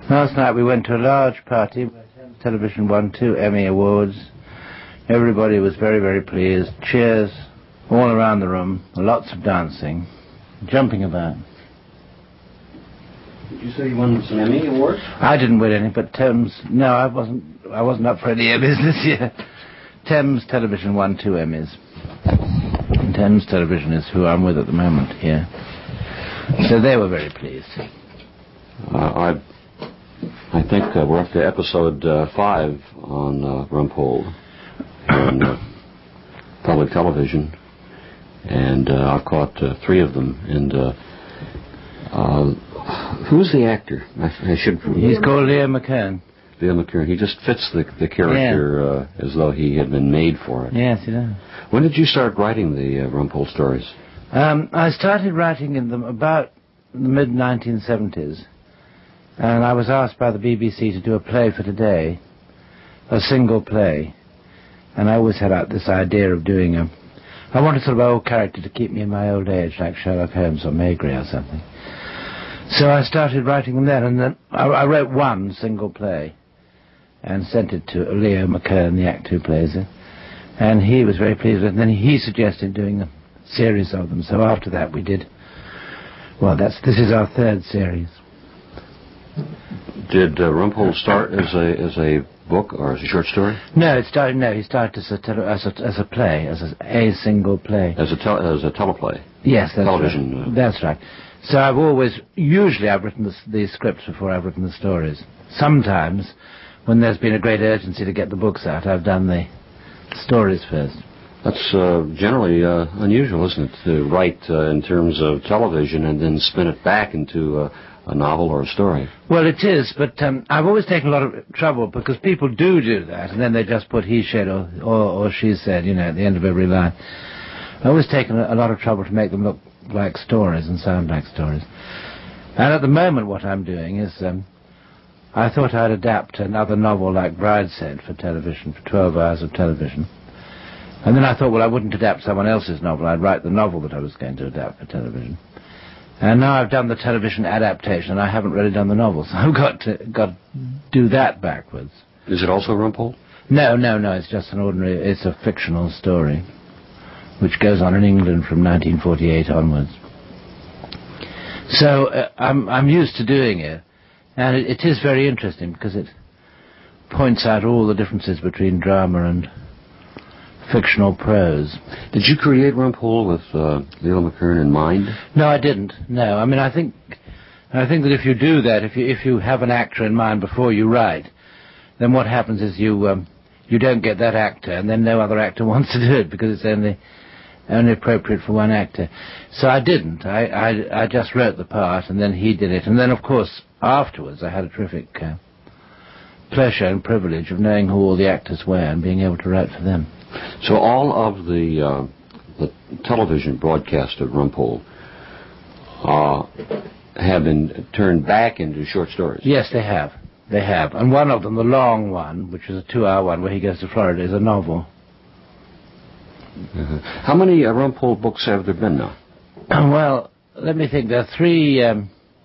Last night we went to a large party where television won 2 Emmy Awards. Everybody was very, very pleased. Cheers all around the room. Lots of dancing. Jumping about. Did you say you won some Emmy Awards? I didn't win any, but Thames... No, I wasn't up for any Emmys this year. Thames Television won 2 Emmys. And Thames Television is who I'm with at the moment here. So they were very pleased. I think we're up to episode 5 on Rumpole on public television, and I've caught 3 of them. And who's the actor? I should. He's called Leo McKern. Leo McKern. He just fits the character as though he had been made for it. Yes, he does. When did you start writing the Rumpole stories? I started writing in them about the mid-1970s. And I was asked by the BBC to do a play for today, a single play. And I always had this idea of doing I wanted sort of an old character to keep me in my old age, like Sherlock Holmes or Maigret or something. So I started writing them then, and then I wrote one single play and sent it to Leo McKern, the actor who plays it. And he was very pleased with it. And then he suggested doing a series of them. So after that we did, well, this is our 3rd series. Did Rumpole start as a book or as a short story? No, he started as a play, as a single play. As a teleplay? Yes, that's television. Right. That's right. So I've written the scripts before I've written the stories. Sometimes, when there's been a great urgency to get the books out, I've done the stories first. That's generally unusual, isn't it, to write in terms of television and then spin it back into a novel or a story? Well, it is, but I've always taken a lot of trouble because people do that, and then they just put he said or she said, at the end of every line. I've always taken a lot of trouble to make them look like stories and sound like stories. And at the moment what I'm doing is I thought I'd adapt another novel like Brideshead for television, for 12 hours of television. And then I thought, well, I wouldn't adapt someone else's novel. I'd write the novel that I was going to adapt for television. And now I've done the television adaptation, and I haven't really done the novel, so I've got to do that backwards. Is it also Rumpole? No, it's just it's a fictional story, which goes on in England from 1948 onwards. So I'm used to doing it, and it is very interesting because it points out all the differences between drama and fictional prose. Did you create Rumpole with Leo McKern in mind? No, I didn't. No, I mean I think that if you do that, if you have an actor in mind before you write, then what happens is you don't get that actor, and then no other actor wants to do it because it's only appropriate for one actor. So I didn't. I just wrote the part, and then he did it, and then of course afterwards I had a terrific pleasure and privilege of knowing who all the actors were and being able to write for them. So all of the television broadcast of Rumpole have been turned back into short stories? Yes, they have. They have. And one of them, the long one, which is a 2-hour one where he goes to Florida, is a novel. Uh-huh. How many Rumpole books have there been now? Well, let me think. There are 3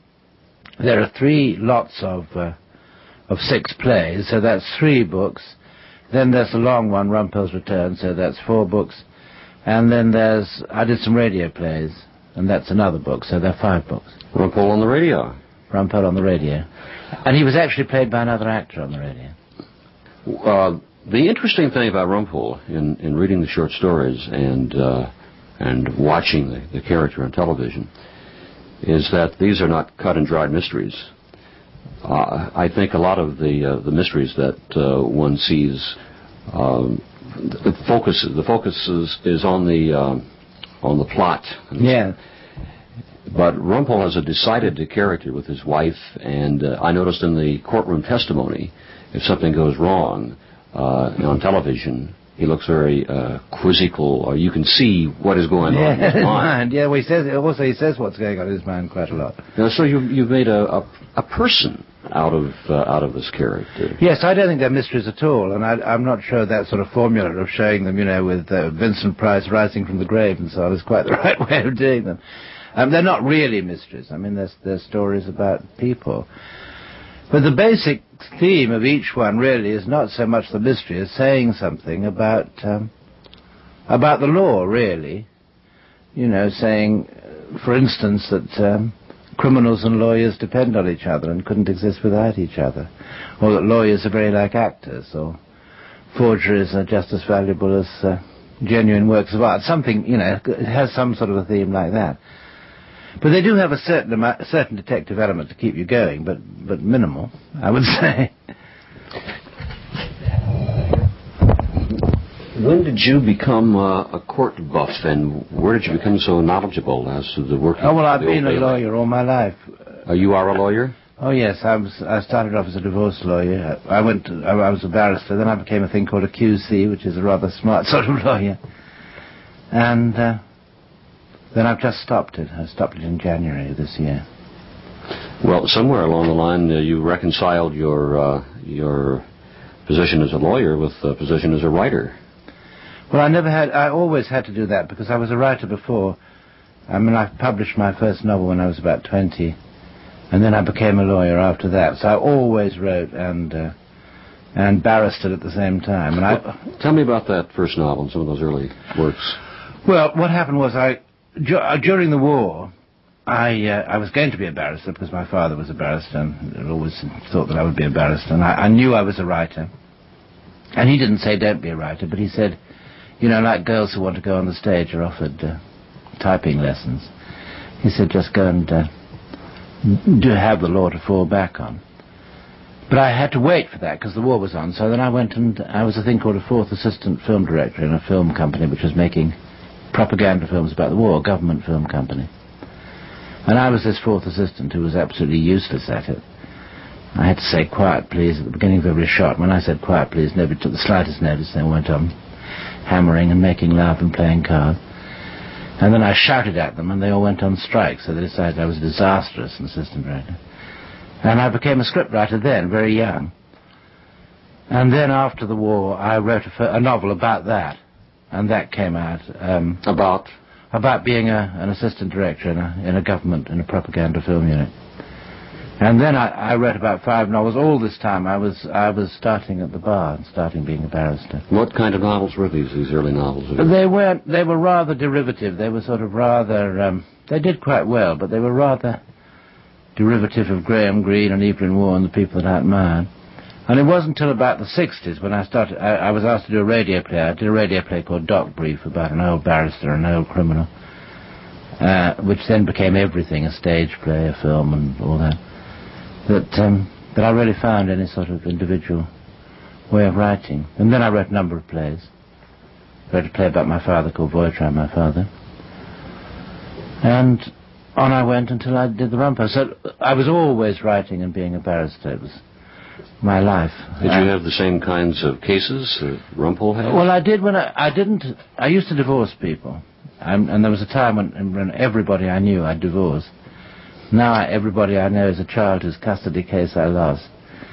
lots of 6 plays, so that's 3 books. Then there's the long one, Rumpole's Return, so that's 4 books. And then I did some radio plays, and that's another book, so there are 5 books. Rumpole on the radio. Rumpole on the radio. And he was actually played by another actor on the radio. The interesting thing about Rumpole, in reading the short stories and watching the character on television, is that these are not cut and dried mysteries. I think a lot of the mysteries that one sees, the focus is on the plot. Yeah. But Rumpole has a decided character with his wife, and I noticed in the courtroom testimony, if something goes wrong on television, he looks very quizzical, or you can see what is going on in his mind. Yeah, well, he says what's going on in his mind quite a lot. So you've made a person out of this character. Yes, I don't think they're mysteries at all, and I'm not sure that sort of formula of showing them, with Vincent Price rising from the grave and so on is quite the right way of doing them. They're not really mysteries. I mean, they're stories about people. But the basic theme of each one really is not so much the mystery as saying something about the law, really. You know, saying, for instance, that criminals and lawyers depend on each other and couldn't exist without each other, or that lawyers are very like actors, or forgeries are just as valuable as genuine works of art. Something, you know, it has some sort of a theme like that. But they do have a certain detective element to keep you going, but minimal, I would say. When did you become a court buff, and where did you become so knowledgeable as to the work? Oh, well, I've been a lawyer all my life. You are a lawyer? Oh, yes. I started off as a divorce lawyer. I was a barrister. Then I became a thing called a QC, which is a rather smart sort of lawyer. And then I've just stopped it. I stopped it in January of this year. Well, somewhere along the line, you reconciled your position as a lawyer with the position as a writer. Well, I always had to do that because I was a writer before. I mean, I published my first novel when I was about 20, and then I became a lawyer after that. So I always wrote and barristered at the same time. And tell me about that first novel and some of those early works. Well, what happened was during the war, I was going to be a barrister because my father was a barrister and I always thought that I would be a barrister. And I knew I was a writer. And he didn't say don't be a writer, but he said, you know, like girls who want to go on the stage are offered typing lessons. He said just go and do have the law to fall back on. But I had to wait for that because the war was on. So then I went and I was a thing called a fourth assistant film director in a film company which was making propaganda films about the war, a government film company. And I was this fourth assistant who was absolutely useless at it. I had to say quiet please at the beginning of every shot. When I said quiet please, nobody took the slightest notice. They went on hammering and making love and playing cards. And then I shouted at them and they all went on strike, so they decided I was a disastrous assistant director. And I became a scriptwriter then, very young. And then after the war I wrote a novel about that, and that came out. About being an assistant director in a government, in a propaganda film unit. And then I wrote about 5 novels. All this time I was starting at the bar, starting being a barrister. What kind of novels were these early novels? They were rather derivative. They were sort of rather, they did quite well, but they were rather derivative of Graham Greene and Evelyn Waugh and the people that I admired. And it wasn't until about the 60s when I was asked to do a radio play. I did a radio play called Doc Brief about an old barrister, an old criminal, which then became everything, a stage play, a film and all that. That I really found any sort of individual way of writing. And then I wrote a number of plays. I wrote a play about my father called Voitron, my father. And on I went until I did the Rumpole. So I was always writing and being a barrister. It was my life. Did you have the same kinds of cases that Rumpole had? Well, I did when I used to divorce people. And there was a time when everybody I knew I'd divorced. Now everybody I know is a child whose custody case I lost.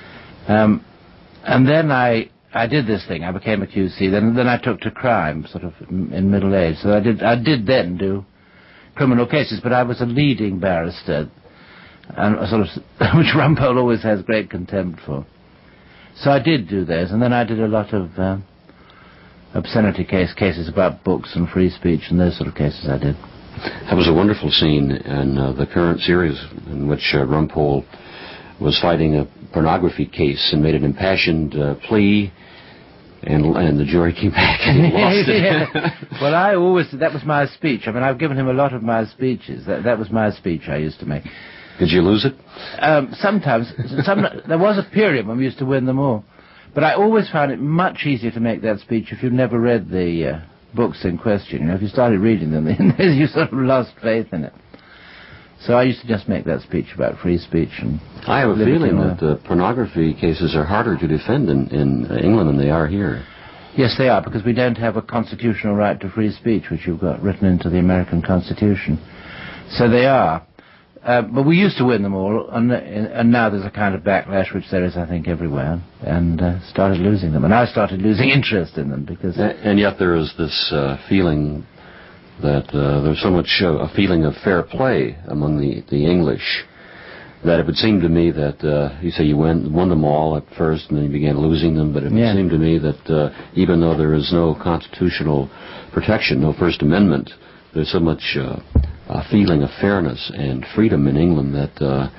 And then I did this thing. I became a QC. Then I took to crime, sort of in middle age. So I did then do criminal cases, but I was a leading barrister, and a sort of which Rumpole always has great contempt for. So I did do those, and then I did a lot of obscenity cases about books and free speech and those sort of cases I did. That was a wonderful scene in the current series in which Rumpole was fighting a pornography case and made an impassioned plea, and the jury came back and he lost it. Yeah. Well, that was my speech. I mean, I've given him a lot of my speeches. That was my speech I used to make. Did you lose it? Sometimes. There was a period when we used to win them all. But I always found it much easier to make that speech if you've never read the books in question. You know, if you started reading them, you sort of lost faith in it. So I used to just make that speech about free speech. And I have a feeling that pornography cases are harder to defend in England than they are here. Yes, they are, because we don't have a constitutional right to free speech, which you've got written into the American Constitution. So they are. But we used to win them all, and now there's a kind of backlash, which there is, I think, everywhere, and started losing them. And I started losing interest in them because... And yet there is this feeling that there's so much a feeling of fair play among the English, that it would seem to me that you say you won them all at first, and then you began losing them. But it would seem to me that even though there is no constitutional protection, no First Amendment, there's so much feeling of fairness and freedom in England that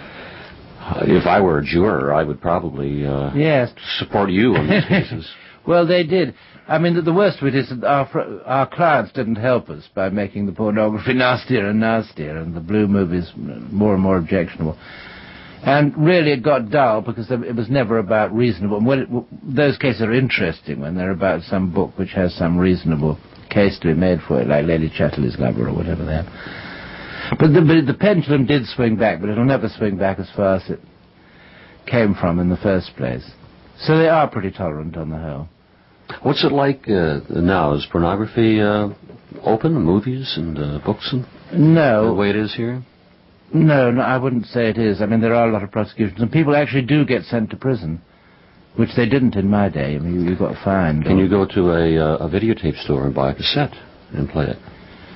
if I were a juror, I would probably support you in these cases. Well, they did. I mean, the worst of it is that our clients didn't help us by making the pornography nastier and nastier, and the blue movies more and more objectionable. And really it got dull because it was never about reasonable. Those cases are interesting when they're about some book which has some reasonable case to be made for it, like Lady Chatterley's Lover or whatever they are. But the pendulum did swing back, but it'll never swing back as far as it came from in the first place. So they are pretty tolerant on the whole. What's it like now? Is pornography open, movies and books and no, the way it is here? No, I wouldn't say it is. I mean, there are a lot of prosecutions, and people actually do get sent to prison, which they didn't in my day. I mean, you got fined. Can you go to a videotape store and buy a cassette and play it?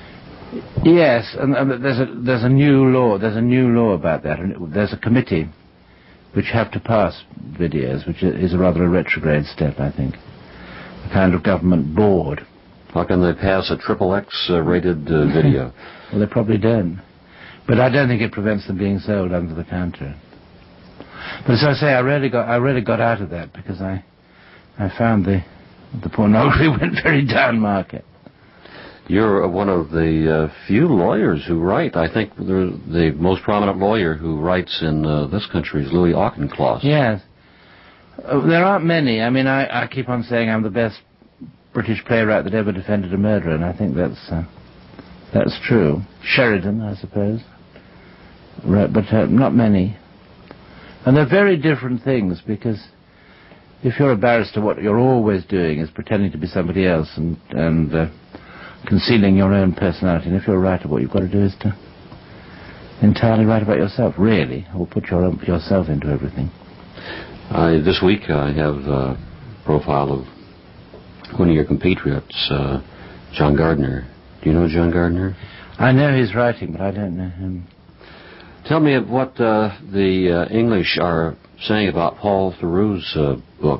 Yes, and there's a new law. There's a new law about that, and there's a committee which have to pass videos, which is rather a retrograde step, I think. A kind of government board. How can they pass a XXX rated video? Well, they probably don't. But I don't think it prevents them being sold under the counter. But as I say, I really got out of that because I found the pornography went very down market. You're one of the few lawyers who write. I think the most prominent lawyer who writes in this country is Louis Auchincloss. Yes. There aren't many. I mean, I keep on saying I'm the best British playwright that ever defended a murderer, and I think that's true. Sheridan, I suppose. Right, but not many. And they're very different things, because if you're a barrister, what you're always doing is pretending to be somebody else and concealing your own personality. And if you're a writer, what you've got to do is to entirely write about yourself, really, or put yourself into everything. This week I have a profile of one of your compatriots, John Gardner. Do you know John Gardner? I know he's writing, but I don't know him. Tell me what the English are saying about Paul Theroux's book.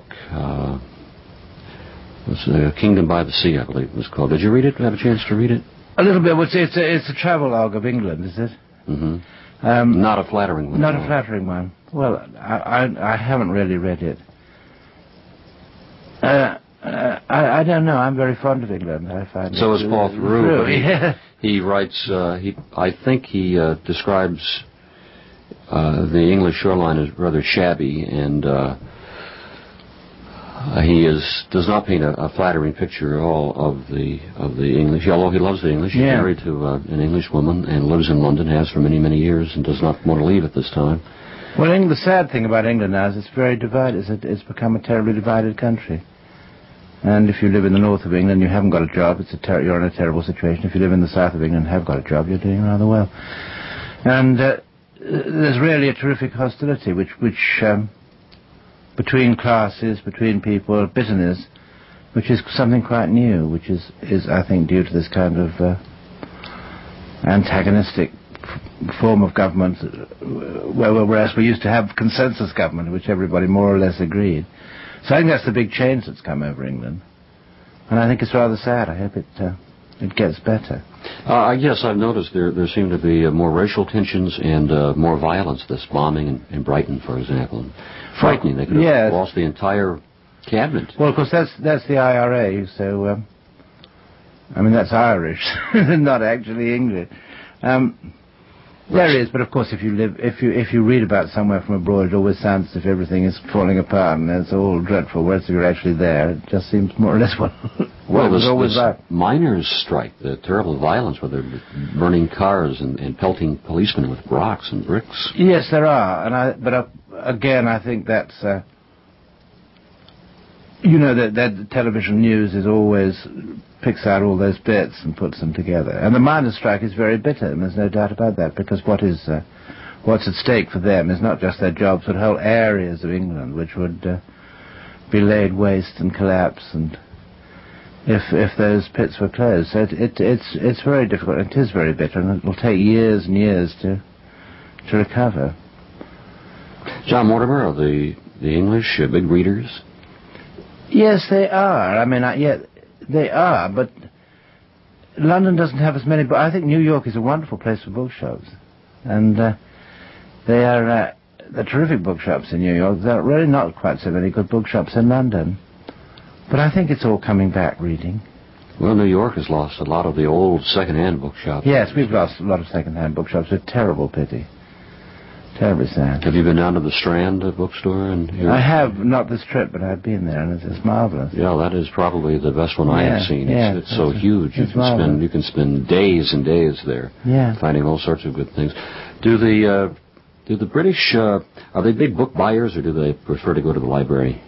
It's Kingdom by the Sea, I believe it was called. Did you read it? Have a chance to read it? A little bit. It's a travelogue of England, is it? Mm-hmm. Not a flattering one. Not a flattering one. Well, I haven't really read it. I don't know. I'm very fond of England. I find so is Paul Theroux. He writes. I think he describes the English shoreline as rather shabby, and he does not paint a flattering picture at all of the English. Although he loves the English, he's married to an English woman and lives in London, has for many, many years, and does not want to leave at this time. Well, the sad thing about England now is it's very divided. It's become a terribly divided country. And if you live in the north of England, you haven't got a job, you're in a terrible situation. If you live in the south of England and have got a job, you're doing rather well. And there's really a terrific hostility, which between classes, between people, bitterness, which is something quite new, which is I think due to this kind of antagonistic form of government, whereas we used to have consensus government, in which everybody more or less agreed. So I think that's the big change that's come over England, and I think it's rather sad. I hope it gets better. Yes, I've noticed there seem to be more racial tensions and more violence. This bombing in Brighton, for example, frightening. They could have lost the entire cabinet. Well, of course, that's the IRA. So, I mean, that's Irish, not actually English. There is, but of course, if you read about somewhere from abroad, it always sounds as if everything is falling apart and it's all dreadful. Whereas if you're actually there, it just seems more or less what it was always like. Miners' strike, the terrible violence where they're burning cars and pelting policemen with rocks and bricks. Yes, there are, but again, I think that's that television news is always picks out all those bits and puts them together. And the miners' strike is very bitter, and there's no doubt about that, because what's at stake for them is not just their jobs, but whole areas of England which would be laid waste and collapse, and if those pits were closed. So it's very difficult. It is very bitter, and it will take years and years to recover. John Mortimer, are the English big readers? Yes, they are. I mean, they are, but London doesn't have as many. But I think New York is a wonderful place for bookshops, and they are the terrific bookshops in New York. There are really not quite so many good bookshops in London, but I think it's all coming back. Reading. Well, New York has lost a lot of the old second-hand bookshops. Yes, we've lost a lot of second-hand bookshops. It's a terrible pity. Terribly sad. Have you been down to the Strand bookstore? I have, not this trip, but I've been there, and it's marvelous. Yeah, that is probably the best one I have seen. It's so huge. You can spend days and days there, finding all sorts of good things. Do the British are they big book buyers, or do they prefer to go to the library?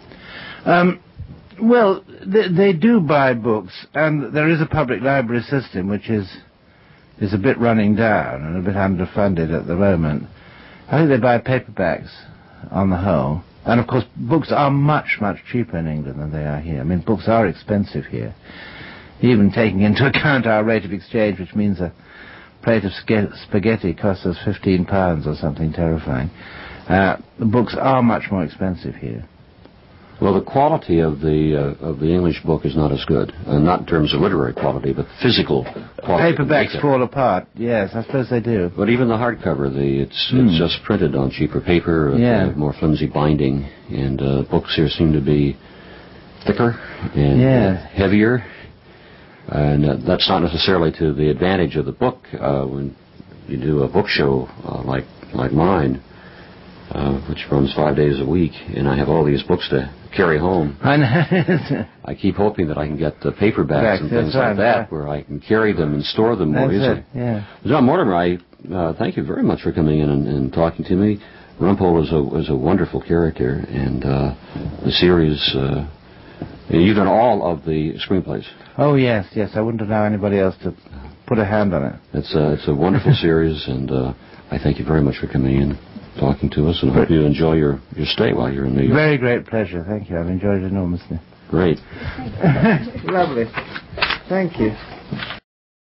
Well, they do buy books, and there is a public library system which is a bit running down and a bit underfunded at the moment. I think they buy paperbacks on the whole. And of course, books are much, much cheaper in England than they are here. I mean, books are expensive here. Even taking into account our rate of exchange, which means a plate of spaghetti costs us £15 or something terrifying. The books are much more expensive here. Well, the quality of the English book is not as good, not in terms of literary quality, but physical quality. Paperbacks fall apart. Yes, I suppose they do. But even the hardcover, it's just printed on cheaper paper, more flimsy binding, and books here seem to be thicker and heavier, and that's not necessarily to the advantage of the book. When you do a book show like mine, which runs 5 days a week, and I have all these books to carry home. I know. I keep hoping that I can get the paperbacks and things like that, where I can carry them and store them more easily. John Mortimer, I thank you very much for coming in and talking to me. Rumpole is a wonderful character, and the series. You've done all of the screenplays. Oh yes. I wouldn't allow anybody else to put a hand on it. It's a wonderful series, and I thank you very much for coming in, talking to us, and hope you enjoy your stay while you're in New York. Very great pleasure. Thank you. I've enjoyed it enormously. Great. Lovely. Thank you.